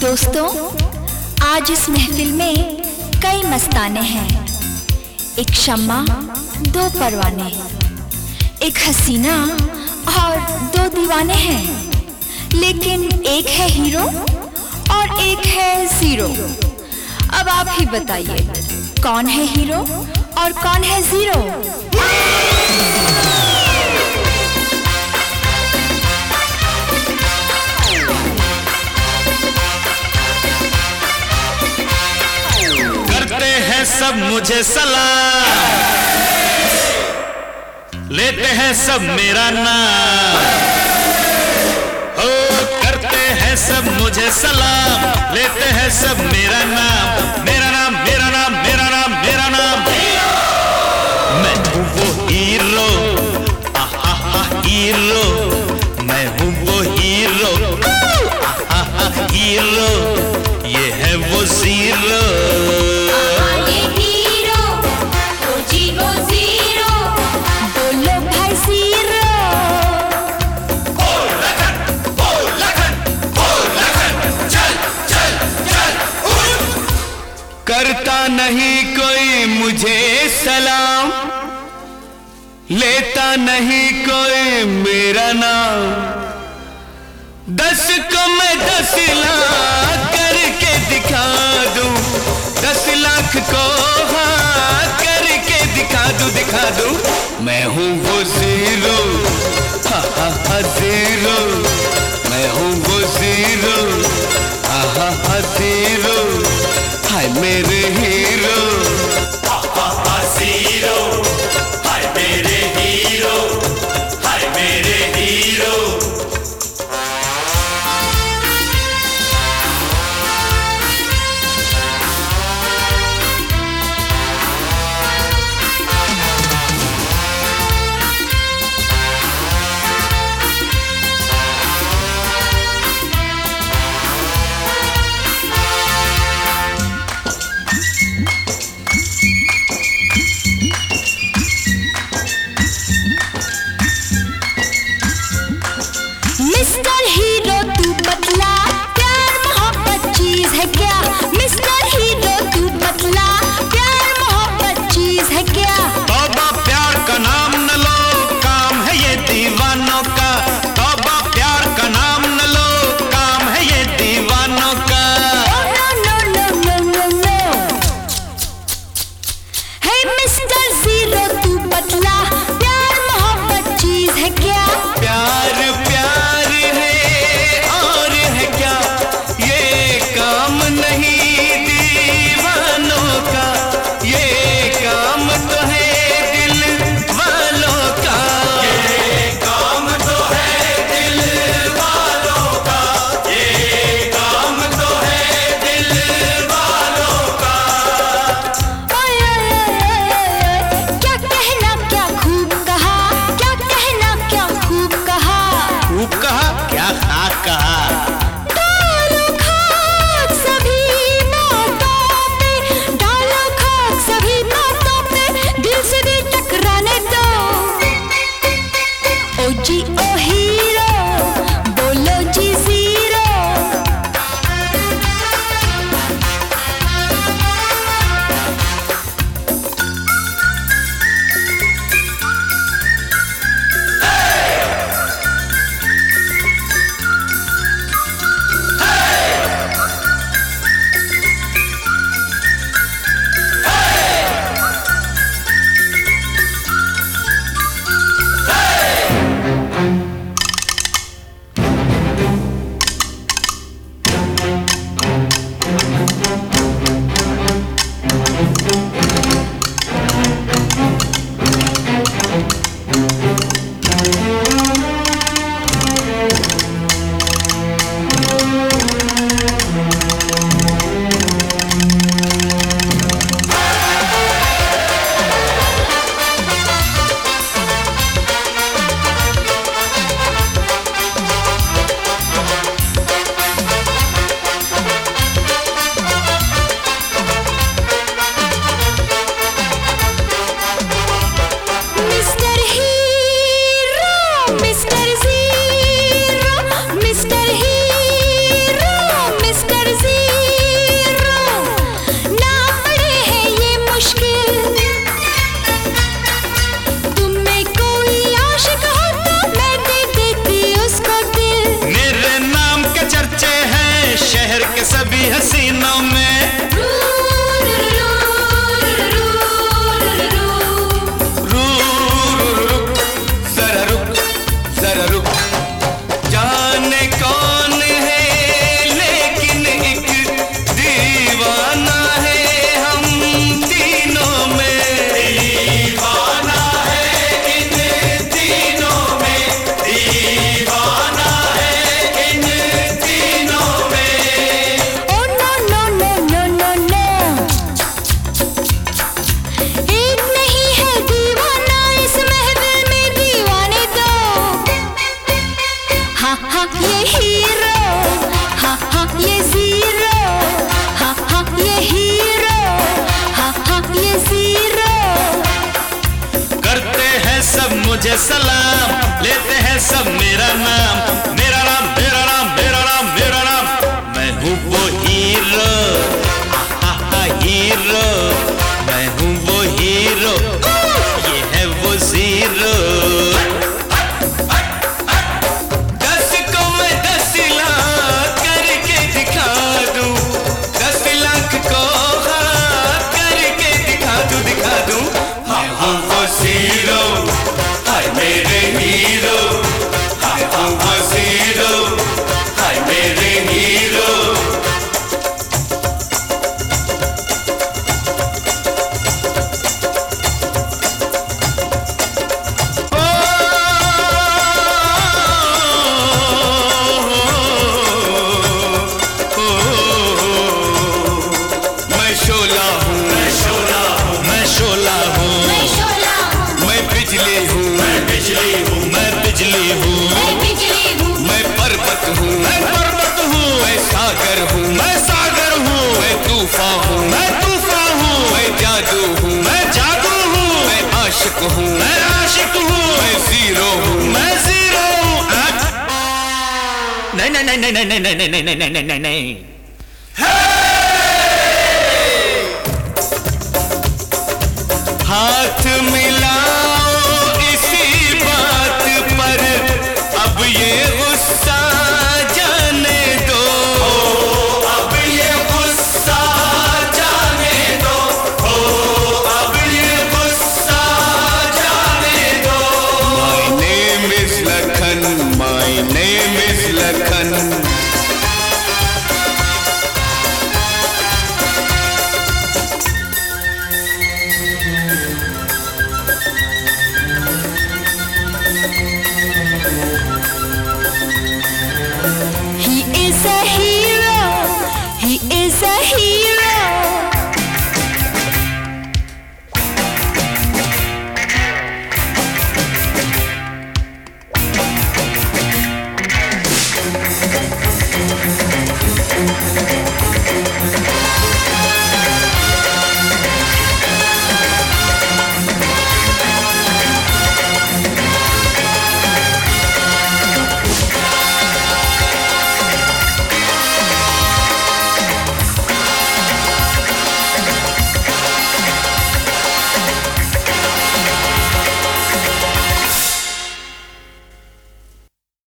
दोस्तों, आज इस महफिल में कई मस्ताने हैं। एक शम्मा, दो परवाने, एक हसीना और दो दीवाने हैं। लेकिन एक है हीरो और एक है जीरो। अब आप ही बताइए, कौन है हीरो और कौन है जीरो? करते हैं सब मुझे सलाम, लेते हैं सब मेरा नाम। ओ करते हैं सब मुझे सलाम, लेते हैं सब मेरा नाम। मेरा नाम, मेरा नाम, मेरा नाम, मेरा नाम। मैं हूँ वो हीरो, आहा हीरो। मैं हूँ वो हीरो, आहा हीरो। ये है वो जीरो। करता नहीं कोई मुझे सलाम, लेता नहीं कोई मेरा नाम। 10 को मैं 10 लाख करके दिखा दूं, 10 लाख को हाँ करके दिखा दूं। मैं हूँ वो जीरो, हा जीरो। मैं हूँ वो जीरो, हा जीरो। हाय मेरे हीरो, जीरो। हाय मेरे हीरो, हाय मेरे हीरो। मुझे सलाम, लेते हैं सब मेरा नाम, मेरा नाम, मेरा नाम, मेरा नाम, मेरा नाम। मैं हूँ वो हीरो, हीरो, मैं हूँ वो हीरो, ये है वो जीरो। 10 को मैं 10 लाख करके दिखा दूं, 10 लाख को हाँ करके दिखा दूं, दिखा दूं। मैं हूँ वो जीरो, हाय मेरे हीरो, मैं हूँ वो जीरो, हाय मेरे हीरो। मैं पर्वत हूँ, मैं पर्वत हूँ, मैं सागर हूँ, मैं सागर हूँ, मैं तूफान हूँ, मैं तूफान हूँ, मैं जादू हूँ, मैं जादू हूँ, मैं आशिक हूँ, मैं आशिक हूँ, मैं जीरो हूँ, मैं जीरो हूँ। नहीं नहीं नहीं नहीं नहीं नहीं नहीं नहीं नहीं नहीं नहीं। हाथ मिलाओ इसी बात पर, अब ये गुस्सा जाने दो, अब ये गुस्सा जाने दो, अब ये गुस्सा जाने दो। My name is Lakhan,